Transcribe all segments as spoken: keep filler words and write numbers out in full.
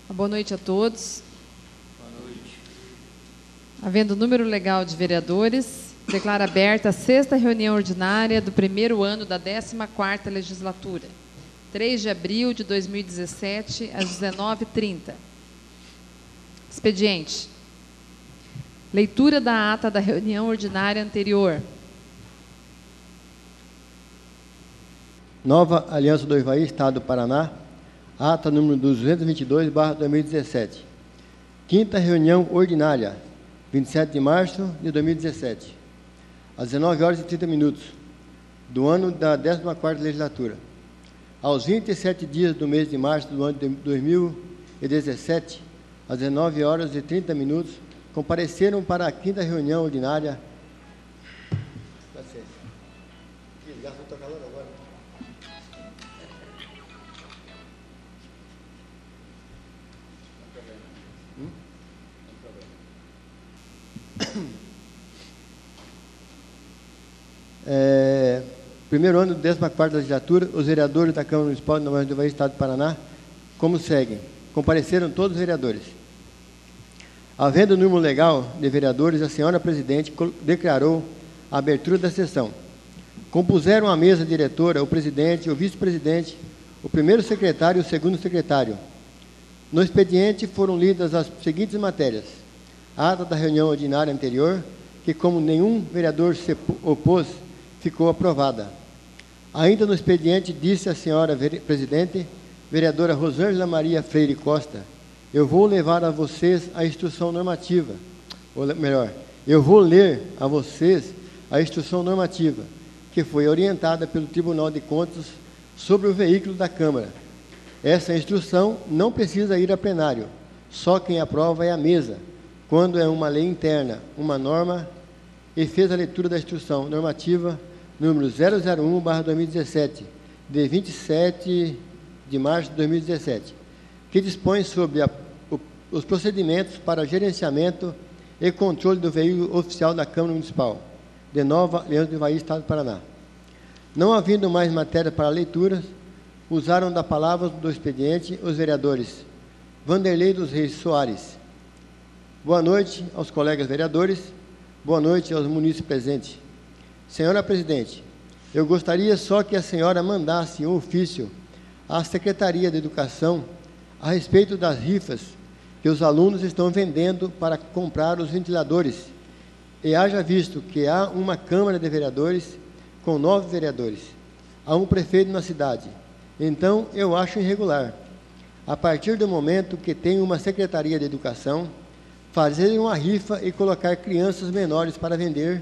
Boa noite a todos. Boa noite. Havendo número legal de vereadores, declaro aberta a sexta reunião ordinária do primeiro ano da décima quarta legislatura, três de abril de dois mil e dezessete, às dezenove e trinta. Expediente. Leitura da ata da reunião ordinária anterior. Nova Aliança do Ivaí, Estado do Paraná, ata número duzentos e vinte e dois barra dois mil e dezessete. Quinta reunião ordinária, vinte e sete de março de dois mil e dezessete, às dezenove horas e trinta minutos, do ano da décima quarta legislatura. Aos vinte e sete dias do mês de março do ano de dois mil e dezessete, às dezenove horas e trinta minutos, compareceram para a quinta reunião ordinária. É, primeiro ano da décima quarta legislatura, os vereadores da Câmara Municipal de Nova do Ivaí, Estado do Paraná, como seguem. Compareceram todos os vereadores. Havendo número legal de vereadores, a senhora presidente declarou a abertura da sessão. Compuseram a mesa diretora o presidente, o vice-presidente, o primeiro secretário e o segundo secretário. No expediente foram lidas as seguintes matérias. A ata da reunião ordinária anterior, que como nenhum vereador se opôs, ficou aprovada. Ainda no expediente, disse a senhora presidente, vereadora Rosângela Maria Freire Costa, eu vou levar a vocês a instrução normativa, ou melhor, eu vou ler a vocês a instrução normativa, que foi orientada pelo Tribunal de Contas sobre o veículo da Câmara. Essa instrução não precisa ir a plenário, só quem aprova é a mesa, quando é uma lei interna, uma norma, e fez a leitura da instrução normativa número zero zero um barra dois mil e dezessete, de vinte e sete de março de dois mil e dezessete, que dispõe sobre a, o, os procedimentos para gerenciamento e controle do veículo oficial da Câmara Municipal de Nova Aliança do Ivaí, Estado do Paraná. Não havendo mais matéria para leitura, usaram da palavra do expediente os vereadores Vanderlei dos Reis Soares. Boa noite aos colegas vereadores, boa noite aos munícipes presentes. Senhora presidente, eu gostaria só que a senhora mandasse um ofício à Secretaria de Educação a respeito das rifas que os alunos estão vendendo para comprar os ventiladores, e haja visto que há uma Câmara de Vereadores com nove vereadores, há um prefeito na cidade. Então, eu acho irregular, a partir do momento que tem uma Secretaria de Educação, fazer uma rifa e colocar crianças menores para vender,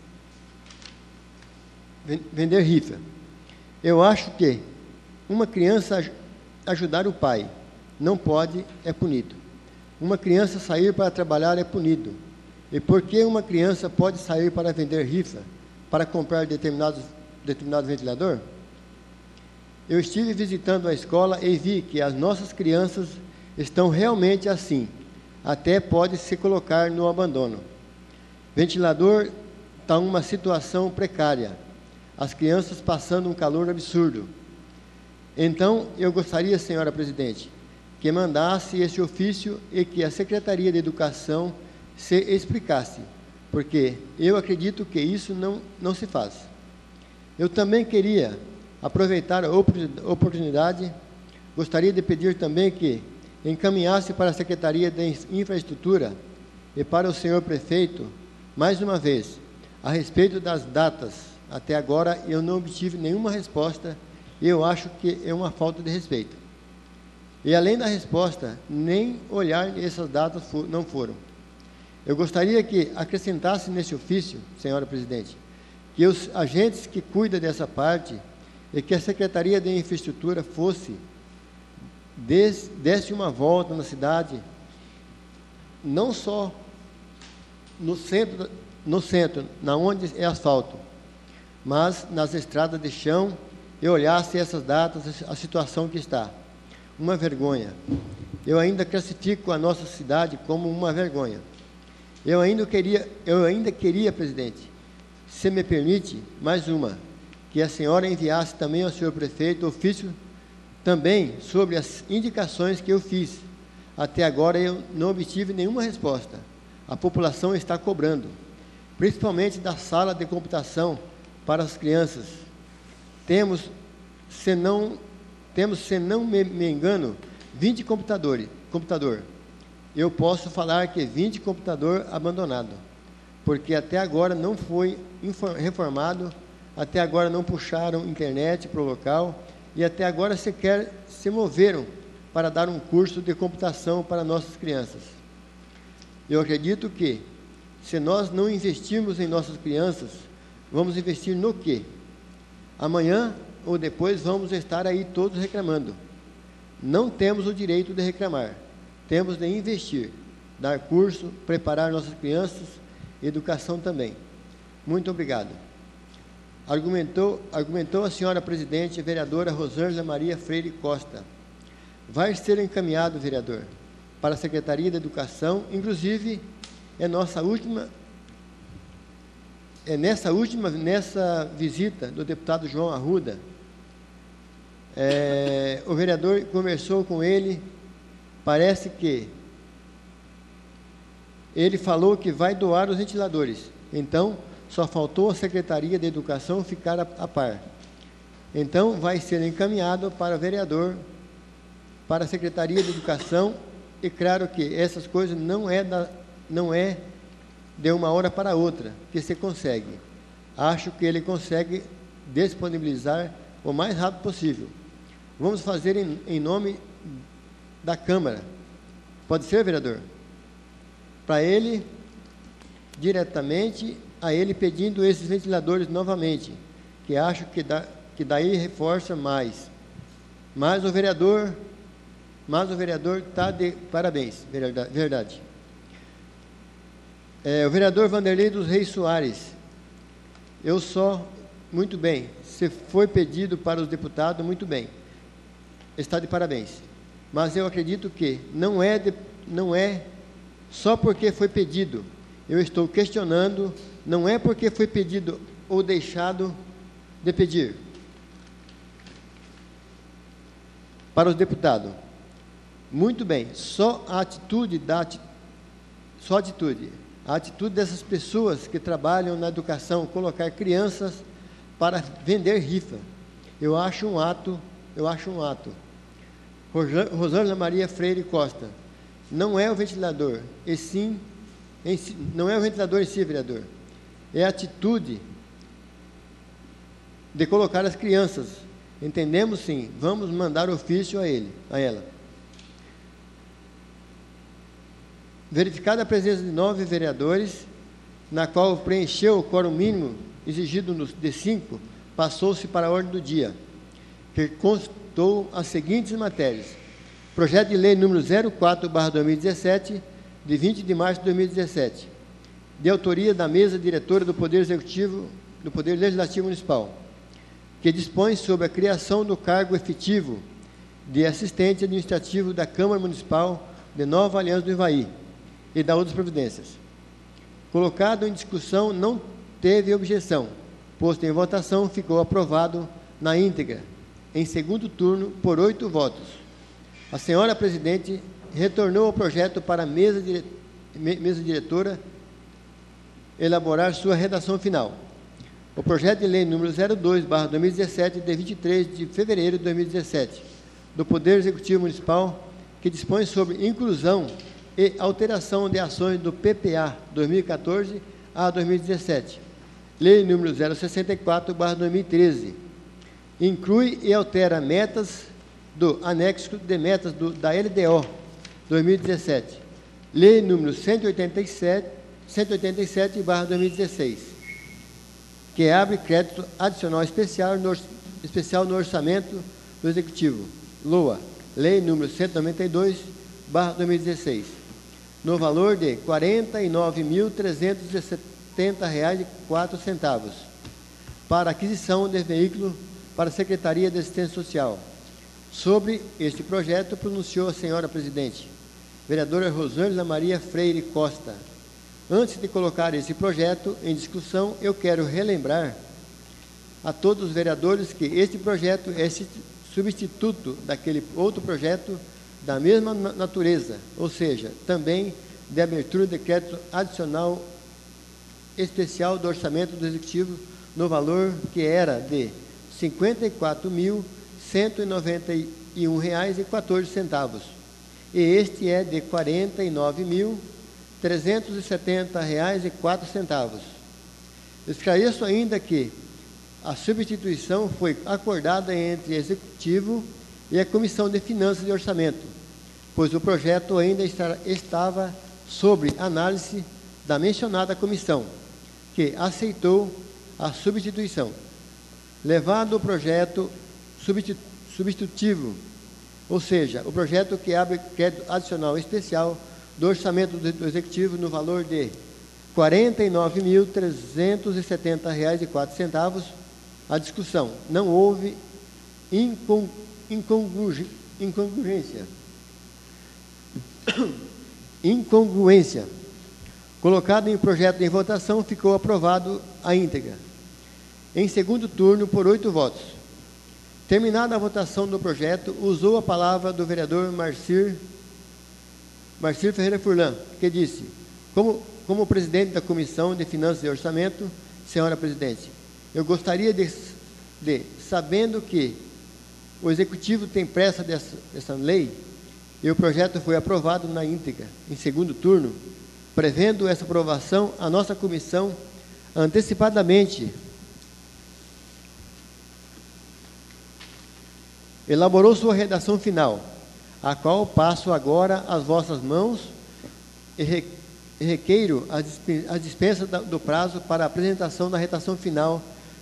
vender rifa. Eu acho que uma criança ajudar o pai não pode, é punido. Uma criança sair para trabalhar é punido. E por que uma criança pode sair para vender rifa, para comprar determinados, determinado ventilador? Eu estive visitando a escola e vi que as nossas crianças estão realmente assim. Até pode se colocar no abandono. Ventilador está uma situação precária. As crianças passando um calor absurdo. Então, eu gostaria, senhora presidente, que mandasse esse ofício e que a Secretaria de Educação se explicasse, porque eu acredito que isso não, não se faz. Eu também queria aproveitar a oportunidade, gostaria de pedir também que encaminhasse para a Secretaria de Infraestrutura e para o senhor prefeito, mais uma vez, a respeito das datas. Até agora eu não obtive nenhuma resposta e eu acho que é uma falta de respeito. E além da resposta, nem olhar essas datas for, não foram. Eu gostaria que acrescentasse nesse ofício, senhora presidente, que os agentes que cuidam dessa parte e que a Secretaria de Infraestrutura fosse Des, desse uma volta na cidade, não só no centro, no centro, na onde é asfalto, mas nas estradas de chão, e olhasse essas datas, a situação que está. Uma vergonha. Eu ainda classifico a nossa cidade como uma vergonha. Eu ainda queria, eu ainda queria, presidente, se me permite, mais uma, que a senhora enviasse também ao senhor prefeito ofício também sobre as indicações que eu fiz Até agora eu não obtive nenhuma resposta. A população está cobrando, principalmente da sala de computação para as crianças. Temos, se não, temos, se não me, me engano, vinte computadores. Computador. Eu posso falar que vinte computador abandonado, porque até agora não foi reformado, até agora não puxaram internet para o local e até agora sequer se moveram para dar um curso de computação para nossas crianças. Eu acredito que, se nós não investirmos em nossas crianças, vamos investir no quê? Amanhã ou depois vamos estar aí todos reclamando. Não temos o direito de reclamar, temos de investir, dar curso, preparar nossas crianças, educação também. Muito obrigado. Argumentou, argumentou a senhora presidente, vereadora Rosângela Maria Freire Costa. Vai ser encaminhado, vereador, para a Secretaria da Educação, inclusive é nossa última, é nessa última, nessa visita do deputado João Arruda, é, o vereador conversou com ele, parece que ele falou que vai doar os ventiladores, então só faltou a Secretaria da Educação ficar a, a par. Então vai ser encaminhado para o vereador, para a Secretaria de Educação, e claro que essas coisas não é, da, não é de uma hora para outra que se consegue. Acho que ele consegue disponibilizar o mais rápido possível. Vamos fazer em, em nome da Câmara. Pode ser, vereador? Para ele, diretamente, a ele pedindo esses ventiladores novamente, que acho que, dá, que daí reforça mais. Mas o vereador... Mas o vereador está de parabéns, verdade. É, o vereador Vanderlei dos Reis Soares, eu só, muito bem, se foi pedido para os deputados, muito bem, está de parabéns. Mas eu acredito que não é, de, não é só porque foi pedido, eu estou questionando, não é porque foi pedido ou deixado de pedir. Para os deputados, muito bem, só a atitude da só a atitude, a atitude dessas pessoas que trabalham na educação, colocar crianças para vender rifa. Eu acho um ato, eu acho um ato. Rosângela Maria Freire Costa, não é o ventilador, e sim, em si, não é o ventilador em si, vereador, é a atitude de colocar as crianças. Entendemos sim, vamos mandar ofício a ele, a ela. Verificada a presença de nove vereadores, na qual preencheu o quórum mínimo exigido nos de cinco, passou-se para a ordem do dia, que constou as seguintes matérias. Projeto de lei número zero quatro barra dois mil e dezessete, de vinte de março de dois mil e dezessete, de autoria da mesa diretora do Poder Executivo, do Poder Legislativo Municipal, que dispõe sobre a criação do cargo efetivo de assistente administrativo da Câmara Municipal de Nova Aliança do Ivaí, e da outras providências. Colocado em discussão, não teve objeção. Posto em votação, ficou aprovado na íntegra, em segundo turno, por oito votos. A senhora presidente retornou ao projeto para a mesa, dire... mesa diretora elaborar sua redação final. O projeto de lei número zero dois barra dois mil e dezessete, de vinte e três de fevereiro de dois mil e dezessete, do Poder Executivo Municipal, que dispõe sobre inclusão e alteração de ações do P P A dois mil e quatorze a dois mil e dezessete. Lei número zero sessenta e quatro barra dois mil e treze. Inclui e altera metas do anexo de metas do, da L D O dois mil e dezessete. Lei número cento e oitenta e sete barra dois mil e dezesseis, que abre crédito adicional especial no, especial no orçamento do Executivo. L O A, Lei número cento e noventa e dois barra dois mil e dezesseis, no valor de quarenta e nove mil trezentos e setenta reais e quatro centavos, para aquisição de veículo para a Secretaria de Assistência Social. Sobre este projeto, pronunciou a senhora presidente, vereadora Rosângela Maria Freire Costa. Antes de colocar esse projeto em discussão, eu quero relembrar a todos os vereadores que este projeto é substituto daquele outro projeto da mesma natureza, ou seja, também de abertura de crédito adicional especial do orçamento do Executivo no valor que era de cinquenta e quatro mil cento e noventa e um reais e quatorze centavos, e este é de quarenta e nove mil trezentos e setenta reais e quatro centavos. Esclareço ainda que a substituição foi acordada entre o Executivo e a Comissão de Finanças e Orçamento, pois o projeto ainda estava sob análise da mencionada comissão, que aceitou a substituição. Levado o projeto substitutivo, ou seja, o projeto que abre crédito adicional especial do orçamento do Executivo no valor de quarenta e nove mil trezentos e setenta reais e quatro centavos, a discussão. Não houve incon, incongru, incongruência. Incongruência. Colocado em projeto em votação, ficou aprovado a íntegra. Em segundo turno, por oito votos. Terminada a votação do projeto, usou a palavra do vereador Marcir, Marcir Ferreira Furlan, que disse: como, como presidente da Comissão de Finanças e Orçamento, senhora presidente, eu gostaria de, de sabendo que o Executivo tem pressa dessa, dessa lei, e o projeto foi aprovado na íntegra, em segundo turno, prevendo essa aprovação, a nossa comissão antecipadamente elaborou sua redação final, a qual passo agora às vossas mãos e requeiro a dispensa do prazo para a apresentação da redação final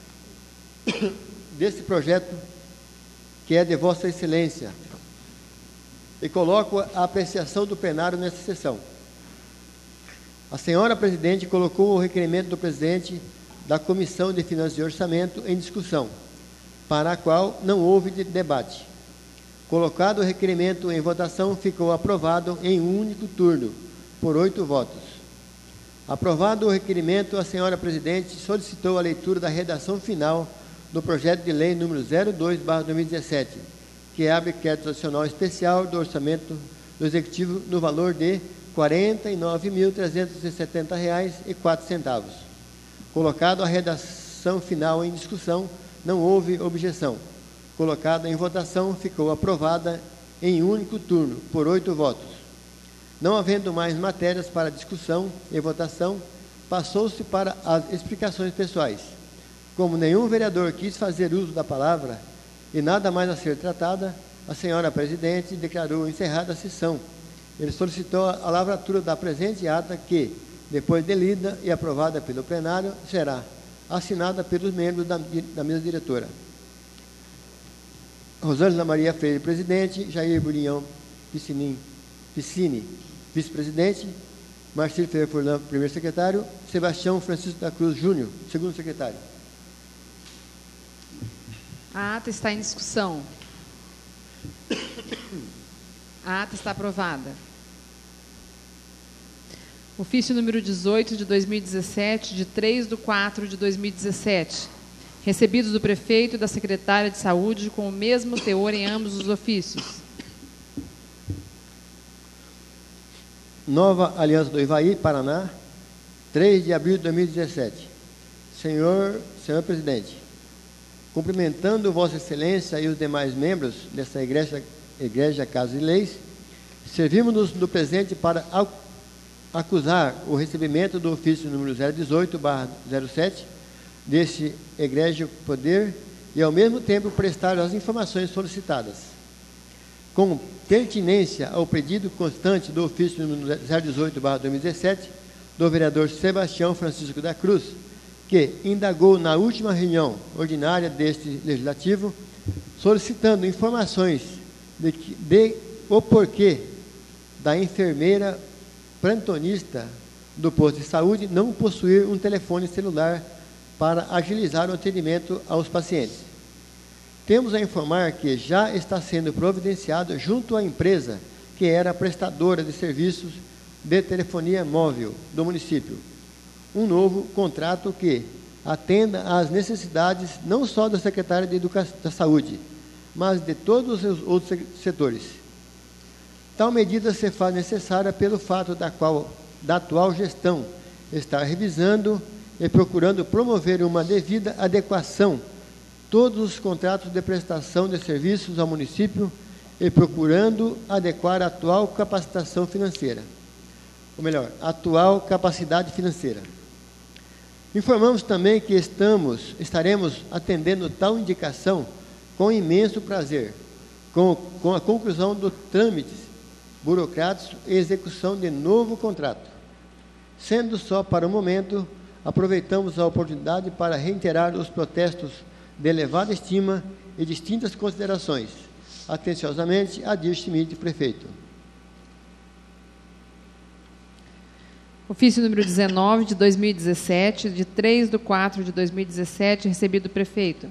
desse projeto, que é de Vossa Excelência, e coloco a apreciação do plenário nesta sessão. A senhora presidente colocou o requerimento do presidente da Comissão de Finanças e Orçamento em discussão, para a qual não houve debate. Colocado o requerimento em votação, ficou aprovado em um único turno, por oito votos. Aprovado o requerimento, a senhora presidente solicitou a leitura da redação final do projeto de lei número zero dois barra dois mil e dezessete, que abre crédito adicional especial do orçamento do Executivo no valor de quarenta e nove mil trezentos e setenta reais e quatro centavos. Colocado a redação final em discussão, não houve objeção. Colocada em votação, ficou aprovada em único turno, por oito votos. Não havendo mais matérias para discussão e votação, passou-se para as explicações pessoais. Como nenhum vereador quis fazer uso da palavra e nada mais a ser tratada, a senhora presidente declarou encerrada a sessão. Ele solicitou a lavratura da presente ata que, depois de lida e aprovada pelo plenário, será assinada pelos membros da, da mesa diretora. Rosângela Maria Freire, presidente. Jair Burinhão Piscini, Piscini vice-presidente. Marcílio Ferreira Furlan, primeiro secretário. Sebastião Francisco da Cruz Júnior, segundo secretário. A ata está em discussão. A ata está aprovada. Ofício número dezoito de dois mil e dezessete, de três de quatro de dois mil e dezessete. Recebidos do prefeito e da secretária de saúde com o mesmo teor em ambos os ofícios. Nova Aliança do Ivaí, Paraná, três de abril de dois mil e dezessete. Senhor, senhor presidente, cumprimentando Vossa Excelência e os demais membros dessa igreja, igreja Casa de Leis, servimos-nos do presente para acusar o recebimento do ofício número zero dezoito barra zero sete deste egrégio poder e, ao mesmo tempo, prestar as informações solicitadas. Com pertinência ao pedido constante do ofício número zero dezoito barra dois mil e dezessete do vereador Sebastião Francisco da Cruz, que indagou na última reunião ordinária deste legislativo, solicitando informações de, de o porquê da enfermeira plantonista do posto de saúde não possuir um telefone celular para agilizar o atendimento aos pacientes. Temos a informar que já está sendo providenciado junto à empresa que era prestadora de serviços de telefonia móvel do município um novo contrato que atenda às necessidades não só da Secretaria de Educação da Saúde, mas de todos os outros setores. Tal medida se faz necessária pelo fato da, qual, da atual gestão estar revisando e procurando promover uma devida adequação todos os contratos de prestação de serviços ao município e procurando adequar a atual capacitação financeira, ou melhor, a atual capacidade financeira. Informamos também que estamos, estaremos atendendo tal indicação com imenso prazer, com, com a conclusão dos trâmites burocráticos e execução de novo contrato. Sendo só para o momento, aproveitamos a oportunidade para reiterar os protestos de elevada estima e distintas considerações. Atenciosamente, Adir Schmidt, prefeito. Ofício número dezenove, de dois mil e dezessete, de três de quatro de dois mil e dezessete, recebido do prefeito.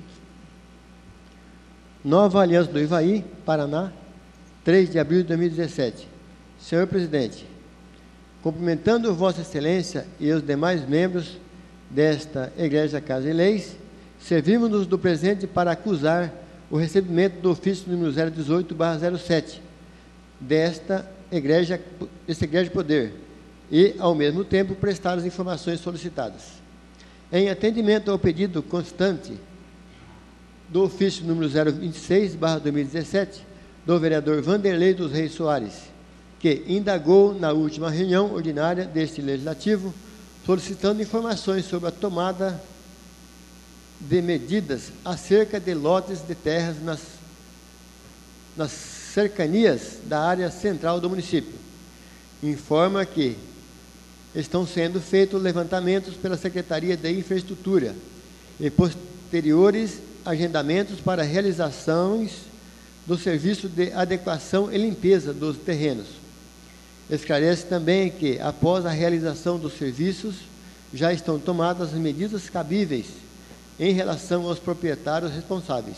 Nova Aliança do Ivaí, Paraná, três de abril de dois mil e dezessete. Senhor presidente, cumprimentando Vossa Excelência e os demais membros desta Igreja Casa e Leis, servimos-nos do presente para acusar o recebimento do ofício número zero dezoito barra zero sete desta Igreja, desta Igreja de Poder e, ao mesmo tempo, prestar as informações solicitadas. Em atendimento ao pedido constante do ofício número zero vinte e seis barra dois mil e dezessete do vereador Vanderlei dos Reis Soares, que indagou na última reunião ordinária deste Legislativo, solicitando informações sobre a tomada de medidas acerca de lotes de terras nas, nas cercanias da área central do município. Informa que estão sendo feitos levantamentos pela Secretaria de Infraestrutura e posteriores agendamentos para realizações do serviço de adequação e limpeza dos terrenos. Esclarece também que, após a realização dos serviços, já estão tomadas as medidas cabíveis em relação aos proprietários responsáveis.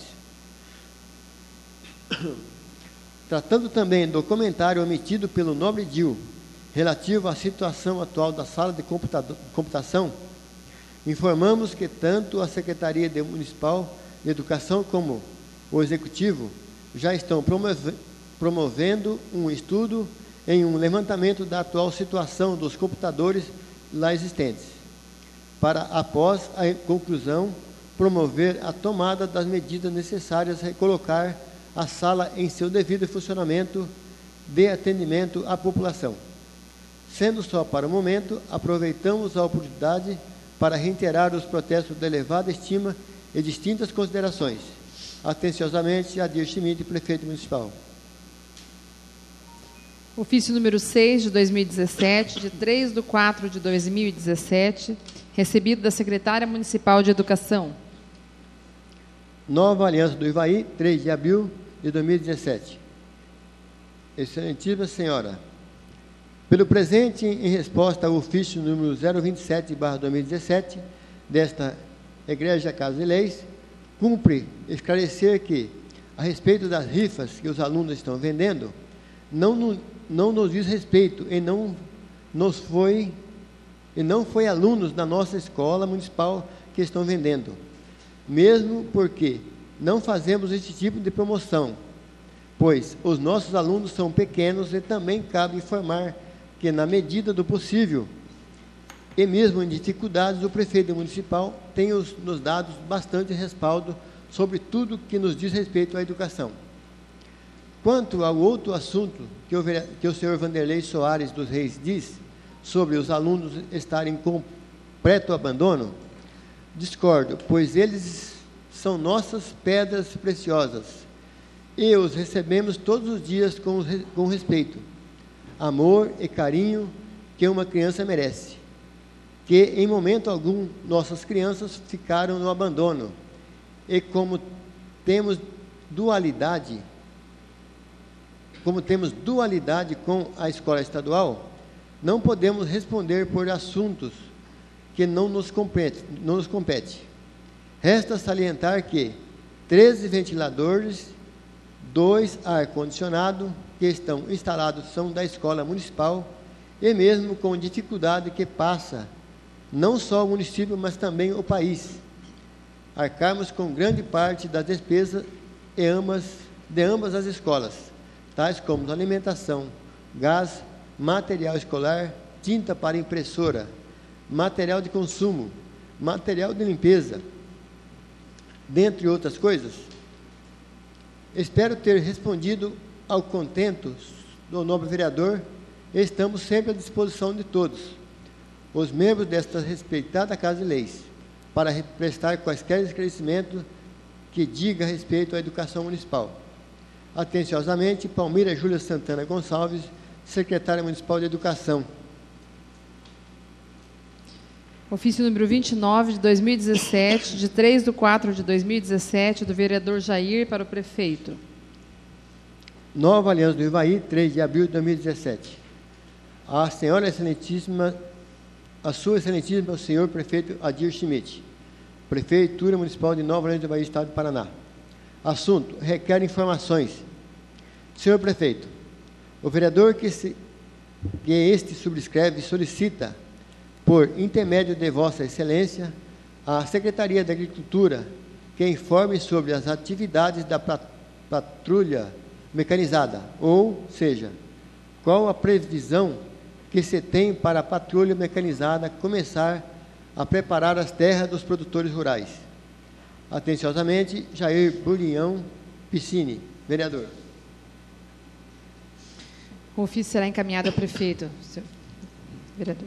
Tratando também do comentário omitido pelo nobre Dil, relativo à situação atual da sala de computação, informamos que tanto a Secretaria de Municipal de Educação como o Executivo já estão promove promovendo um estudo em um levantamento da atual situação dos computadores lá existentes, para, após a conclusão, promover a tomada das medidas necessárias a recolocar a sala em seu devido funcionamento de atendimento à população. Sendo só para o momento, aproveitamos a oportunidade para reiterar os protestos de elevada estima e distintas considerações. Atenciosamente, Adir Schmidt, prefeito municipal. Ofício número seis, de dois mil e dezessete, de três de quatro de dois mil e dezessete, recebido da Secretária Municipal de Educação. Nova Aliança do Ivaí, três de abril de dois mil e dezessete. Excelentíssima Senhora, pelo presente, em resposta ao ofício número zero vinte e sete barra dois mil e dezessete, desta Igreja Casa e Leis, cumpre esclarecer que, a respeito das rifas que os alunos estão vendendo, não, no, não nos diz respeito e não nos foi e não foi alunos da nossa escola municipal que estão vendendo, mesmo porque não fazemos esse tipo de promoção, pois os nossos alunos são pequenos e também cabe informar que, na medida do possível, e mesmo em dificuldades, o prefeito municipal tem os, nos dado bastante respaldo sobre tudo que nos diz respeito à educação. Quanto ao outro assunto que o, que o senhor Vanderlei Soares dos Reis diz, sobre os alunos estarem com completo abandono, discordo, pois eles são nossas pedras preciosas e os recebemos todos os dias com, com respeito, amor e carinho que uma criança merece, que em momento algum nossas crianças ficaram no abandono, e como temos dualidade, como temos dualidade com a escola estadual, não podemos responder por assuntos que não nos compete, não nos compete. Resta salientar que treze ventiladores, dois ar-condicionado que estão instalados são da escola municipal, e mesmo com dificuldade que passa não só o município, mas também o país, arcarmos com grande parte das despesas de ambas, de ambas as escolas, tais como alimentação, gás, material escolar, tinta para impressora, material de consumo, material de limpeza, dentre outras coisas. Espero ter respondido ao contento do nobre vereador e estamos sempre à disposição de todos, os membros desta respeitada Casa de Leis, para prestar quaisquer esclarecimentos que diga respeito à educação municipal. Atenciosamente, Palmira Júlia Santana Gonçalves, secretária municipal de Educação. Ofício número vinte e nove, de dois mil e dezessete, de três de quatro de dois mil e dezessete, do vereador Jair para o prefeito. Nova Aliança do Ivaí, três de abril de dois mil e dezessete. A senhora excelentíssima, a sua excelentíssima, o senhor prefeito Adir Schmidt, Prefeitura Municipal de Nova Aliança do Ivaí, Estado do Paraná. Assunto: requer informações. Senhor prefeito, o vereador que, se, que este subscreve solicita, por intermédio de Vossa Excelência, à Secretaria da Agricultura, que informe sobre as atividades da patrulha mecanizada, ou seja, qual a previsão que se tem para a patrulha mecanizada começar a preparar as terras dos produtores rurais. Atenciosamente, Jair Burinhão Piscini, vereador. O ofício será encaminhado ao prefeito, senhor vereador.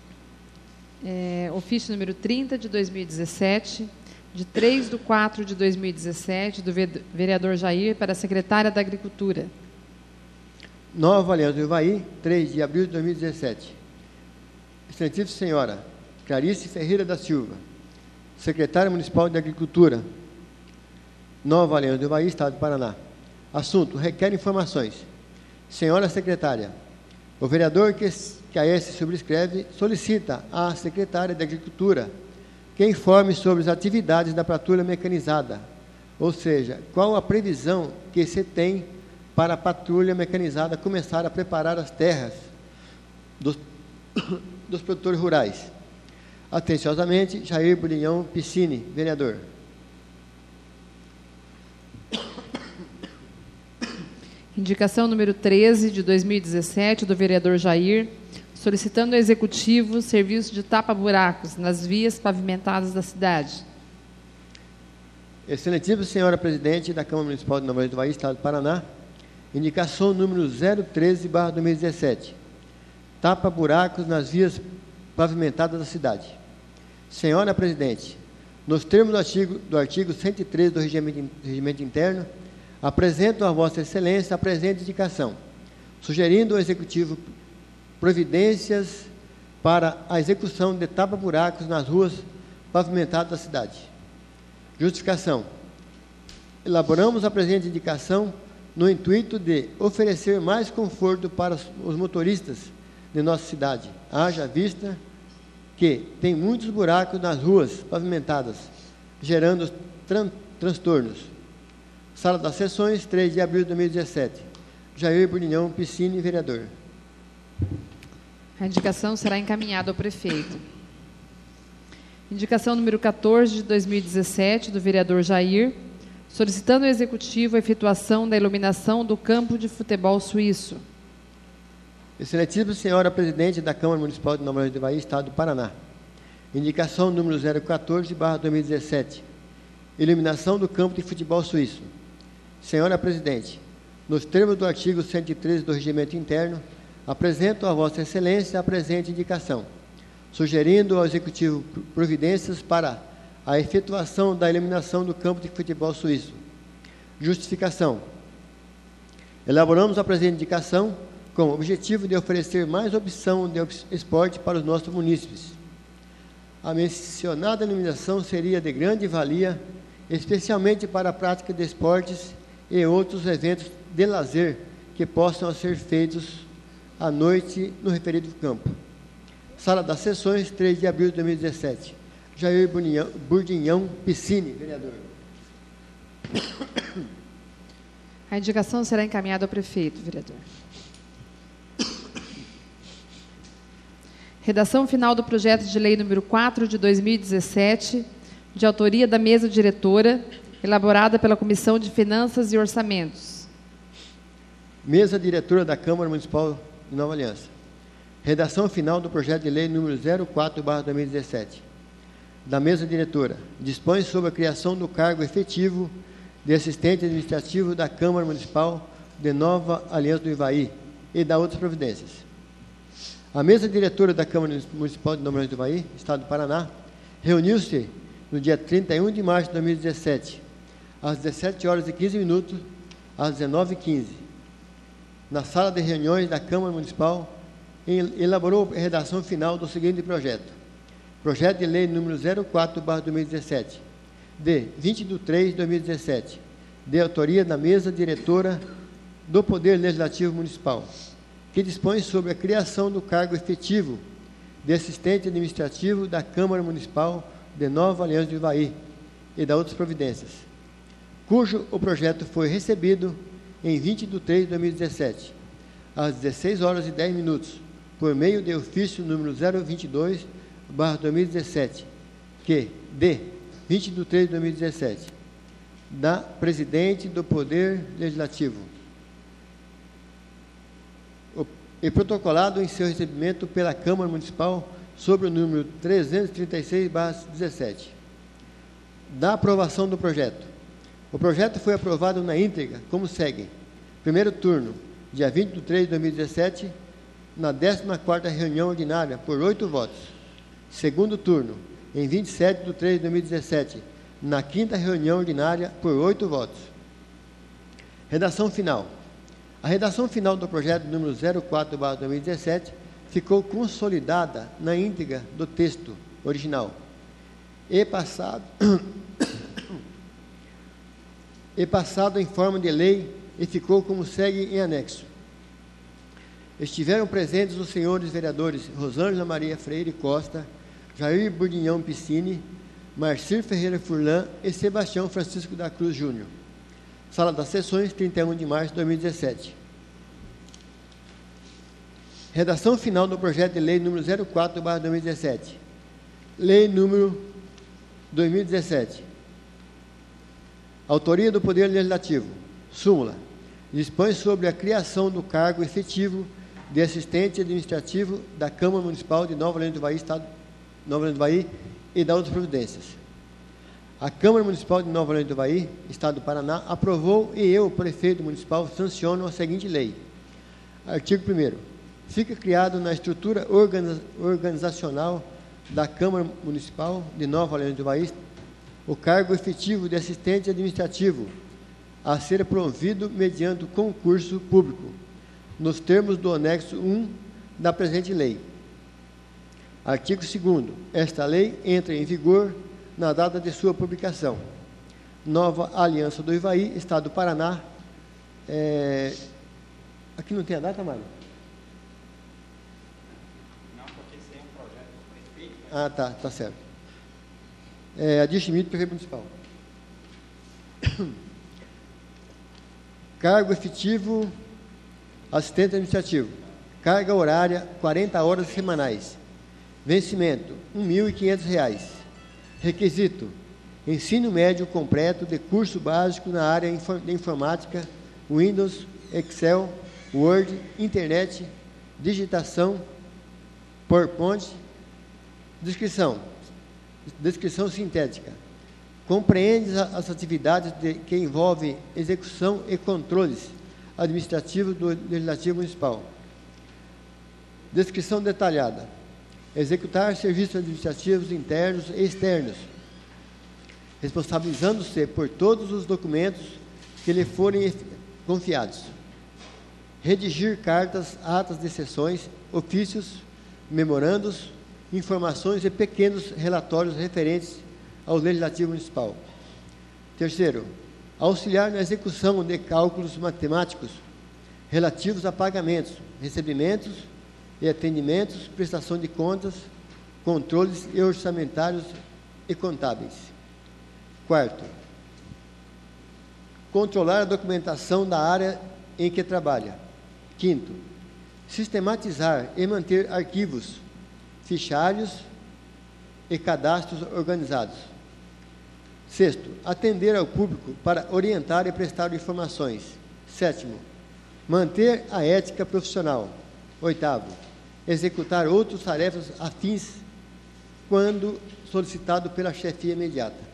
É, ofício número trinta, de dois mil e dezessete, de três de quatro de dois mil e dezessete, do vereador Jair para a secretária da Agricultura. Nova Aliança do Ivaí, três de abril de dois mil e dezessete. Excelentíssima senhora Clarice Ferreira da Silva, secretária municipal de Agricultura, Nova Aliança do Ivaí, Estado do Paraná. Assunto: requer informações. Senhora secretária, o vereador que, que a esse subscreve solicita à secretária de Agricultura que informe sobre as atividades da patrulha mecanizada, ou seja, qual a previsão que se tem para a patrulha mecanizada começar a preparar as terras dos, dos produtores rurais. Atenciosamente, Jair Burinhão Piscini, vereador. Indicação número treze, de dois mil e dezessete, do vereador Jair, solicitando ao Executivo serviço de tapa-buracos nas vias pavimentadas da cidade. Excelentíssima senhora presidente da Câmara Municipal de Nova Aliança do Ivaí, Estado do Paraná, indicação número zero treze barra dois mil e dezessete, tapa-buracos nas vias pavimentadas da cidade. Senhora presidente, nos termos do artigo, do artigo cento e treze do regimento, regimento interno, apresento a Vossa Excelência a presente indicação, sugerindo ao Executivo providências para a execução de tapa-buracos nas ruas pavimentadas da cidade. Justificação. Elaboramos a presente indicação no intuito de oferecer mais conforto para os motoristas de nossa cidade, haja vista que tem muitos buracos nas ruas pavimentadas, gerando tran transtornos. Sala das Sessões, três de abril de dois mil e dezessete. Jair Burinhão Piscini, vereador. A indicação será encaminhada ao prefeito. Indicação número quatorze, de dois mil e dezessete, do vereador Jair, solicitando ao Executivo a efetuação da iluminação do campo de futebol suíço. Excelentíssima senhora presidente da Câmara Municipal de Nova Aliança do Ivaí, Estado do Paraná. Indicação número zero quatorze barra dois mil e dezessete. Iluminação do campo de futebol suíço. Senhora presidente, nos termos do artigo cento e treze do regimento interno, apresento a Vossa Excelência a presente indicação, sugerindo ao Executivo providências para a efetuação da iluminação do campo de futebol suíço. Justificação. Elaboramos a presente indicação com o objetivo de oferecer mais opção de esporte para os nossos munícipes. A mencionada iluminação seria de grande valia, especialmente para a prática de esportes e outros eventos de lazer que possam ser feitos à noite no referido campo. Sala das Sessões, três de abril de dois mil e dezessete. Jair Burinhão Piscini, vereador. A indicação será encaminhada ao prefeito, vereador. Redação final do projeto de lei número quatro de dois mil e dezessete, de autoria da mesa diretora, elaborada pela Comissão de Finanças e Orçamentos. Mesa diretora da Câmara Municipal de Nova Aliança. Redação final do projeto de lei número zero quatro barra dois mil e dezessete. Da mesa diretora, dispõe sobre a criação do cargo efetivo de assistente administrativo da Câmara Municipal de Nova Aliança do Ivaí e da outras providências. A mesa diretora da Câmara Municipal de Nova Aliança do Ivaí, Estado do Paraná, reuniu-se no dia trinta e um de março de dois mil e dezessete, às dezessete horas e quinze minutos, às dezenove e quinze, na sala de reuniões da Câmara Municipal, e elaborou a redação final do seguinte projeto. Projeto de lei número zero quatro barra dois mil e dezessete, de vinte de três de dois mil e dezessete, de autoria da mesa diretora do Poder Legislativo Municipal, que dispõe sobre a criação do cargo efetivo de assistente administrativo da Câmara Municipal de Nova Aliança do Ivaí e da outras providências, cujo o projeto foi recebido em vinte de três de dois mil e dezessete, às dezesseis horas e dez minutos, por meio de ofício número zero vinte e dois barra dois mil e dezessete, que, de vinte de três de dois mil e dezessete, da Presidente do Poder Legislativo, e protocolado em seu recebimento pela Câmara Municipal sobre o número trezentos e trinta e seis barra dezessete. Da aprovação do projeto. O projeto foi aprovado na íntegra, como segue. Primeiro turno, dia vinte de três de dois mil e dezessete, na décima quarta reunião ordinária, por oito votos. Segundo turno, em vinte e sete de três de dois mil e dezessete, na quinta reunião ordinária, por oito votos. Redação final. A redação final do projeto número zero quatro barra dois mil e dezessete ficou consolidada na íntegra do texto original e passado, e passado em forma de lei e ficou como segue em anexo. Estiveram presentes os senhores vereadores Rosângela Maria Freire Costa, Jair Burdinhão Piscine, Marcir Ferreira Furlan e Sebastião Francisco da Cruz Júnior. Sala das Sessões, trinta e um de março de dois mil e dezessete. Redação final do projeto de lei número zero quatro barra dois mil e dezessete. Lei número dois mil e dezessete. Autoria do Poder Legislativo. Súmula. Dispõe sobre a criação do cargo efetivo de assistente administrativo da Câmara Municipal de Nova Aliança do Ivaí, Estado Nova Aliança do Ivaí e da outras providências. A Câmara Municipal de Nova Aliança do Ivaí, Estado do Paraná, aprovou e eu, prefeito municipal, sanciono a seguinte lei. Artigo primeiro. Fica criado na estrutura organiza organizacional da Câmara Municipal de Nova Aliança do Ivaí o cargo efetivo de assistente administrativo a ser promovido mediante concurso público, nos termos do anexo um da presente lei. Artigo segundo. Esta lei entra em vigor na data de sua publicação. Nova Aliança do Ivaí, Estado do Paraná. É... Aqui não tem a data, Mário? Não, porque isso é um projeto do prefeito. Ah, tá, tá certo. É, Adir Schmidt, prefeito municipal. Cargo efetivo, assistente administrativo. Carga horária, quarenta horas semanais. Vencimento, um mil e quinhentos reais. Requisito, ensino médio completo de curso básico na área de informática, Windows, Excel, Word, Internet, digitação, PowerPoint. Descrição, descrição sintética. Compreende as atividades de, que envolvem execução e controles administrativos do Legislativo Municipal. Descrição detalhada. Executar serviços administrativos internos e externos, responsabilizando-se por todos os documentos que lhe forem confiados. Redigir cartas, atas de sessões, ofícios, memorandos, informações e pequenos relatórios referentes ao Legislativo Municipal. Terceiro, auxiliar na execução de cálculos matemáticos relativos a pagamentos, recebimentos e atendimentos, prestação de contas, controles e orçamentários e contábeis. Quarto, controlar a documentação da área em que trabalha. Quinto, sistematizar e manter arquivos, fichários e cadastros organizados. Sexto, atender ao público para orientar e prestar informações. Sétimo, manter a ética profissional. Oitavo, executar outras tarefas afins quando solicitado pela chefia imediata.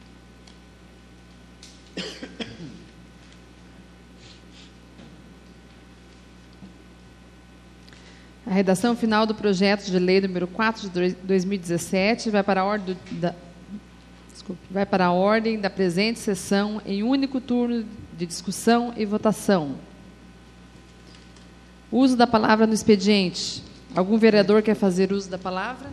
A redação final do projeto de lei número quatro de dois mil e dezessete vai para a ordem do, da, desculpe, vai para a ordem da presente sessão em único turno de discussão e votação. Uso da palavra no expediente. Algum vereador quer fazer uso da palavra?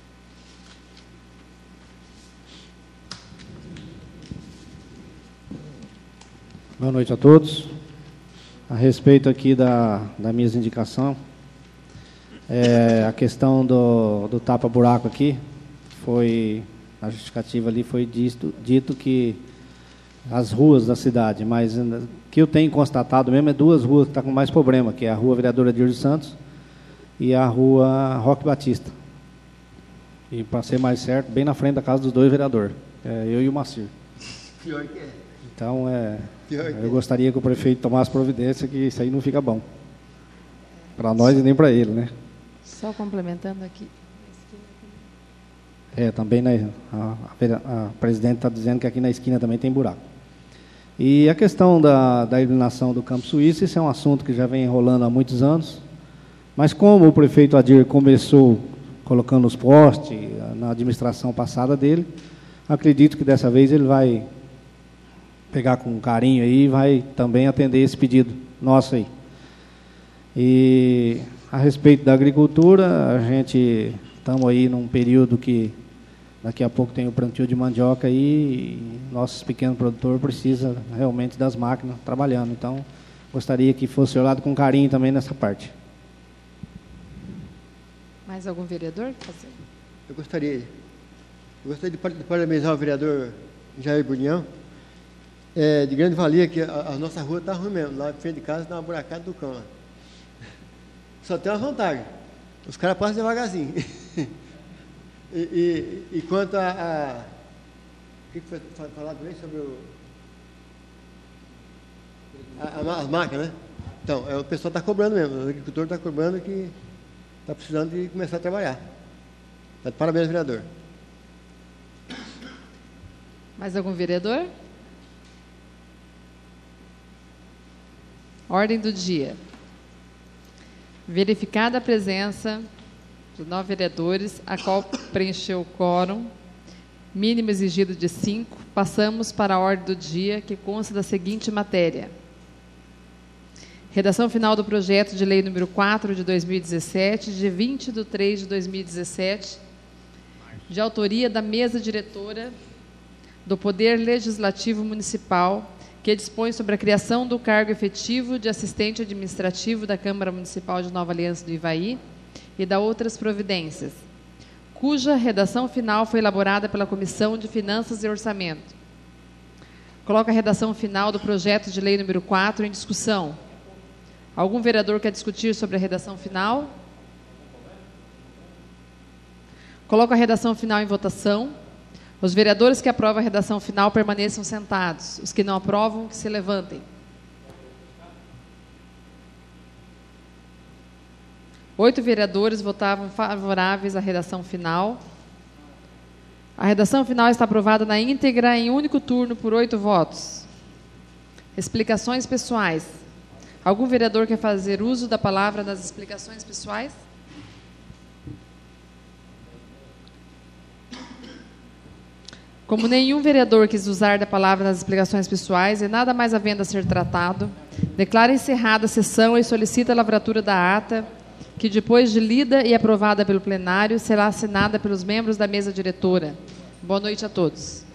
Boa noite a todos. A respeito aqui da, da minha indicação, é, a questão do, do tapa-buraco aqui, foi, a justificativa ali foi dito, dito que as ruas da cidade, mas o que eu tenho constatado mesmo é duas ruas que estão com mais problema, que é a rua Vereadora Adir dos Santos e a rua Roque Batista. E, para ser mais certo, bem na frente da casa dos dois vereadores, é, eu e o Macir. Pior que é. Então, é, Pior que eu é. gostaria que o prefeito tomasse providência, que isso aí não fica bom. Para nós e nem para ele, né? Só complementando aqui. É, também na, a, a, a presidente está dizendo que aqui na esquina também tem buraco. E a questão da, da iluminação do Campo Suíço, isso é um assunto que já vem enrolando há muitos anos, mas como o prefeito Adir começou colocando os postes na administração passada dele, acredito que dessa vez ele vai pegar com carinho aí e vai também atender esse pedido nosso aí. E a respeito da agricultura, a gente estamos aí num período que daqui a pouco tem o plantio de mandioca aí, e nossos pequenos produtores precisam realmente das máquinas trabalhando. Então, gostaria que fosse olhado com carinho também nessa parte. Mais algum vereador? Eu gostaria, eu gostaria de parabenizar o vereador Jair Bunião. É de grande valia que a, a nossa rua está ruim mesmo. Lá em frente de casa dá uma buracada do cão lá. Só tem uma vantagem. Os caras passam devagarzinho. e, e, e quanto a, a... O que foi falado também sobre o... A, a, as máquinas, né? Então, é, o pessoal está cobrando mesmo. O agricultor está cobrando que está precisando de começar a trabalhar. Tá, parabéns, vereador. Mais algum vereador? Ordem do dia. Verificada a presença de nove vereadores, a qual preencheu o quórum, mínimo exigido de cinco, passamos para a ordem do dia, que consta da seguinte matéria. Redação final do projeto de lei número quatro de dois mil e dezessete, de vinte de três de dois mil e dezessete, de autoria da mesa diretora do Poder Legislativo Municipal, que dispõe sobre a criação do cargo efetivo de assistente administrativo da Câmara Municipal de Nova Aliança do Ivaí e da outras providências, cuja redação final foi elaborada pela Comissão de Finanças e Orçamento. Coloco a redação final do projeto de lei número quatro em discussão. Algum vereador quer discutir sobre a redação final? Coloco a redação final em votação. Os vereadores que aprovam a redação final permaneçam sentados. Os que não aprovam, que se levantem. Oito vereadores votavam favoráveis à redação final. A redação final está aprovada na íntegra em único turno por oito votos. Explicações pessoais. Algum vereador quer fazer uso da palavra nas explicações pessoais? Como nenhum vereador quis usar da palavra nas explicações pessoais e nada mais havendo a ser tratado, declara encerrada a sessão e solicita a lavratura da ata, que depois de lida e aprovada pelo plenário, será assinada pelos membros da mesa diretora. Boa noite a todos.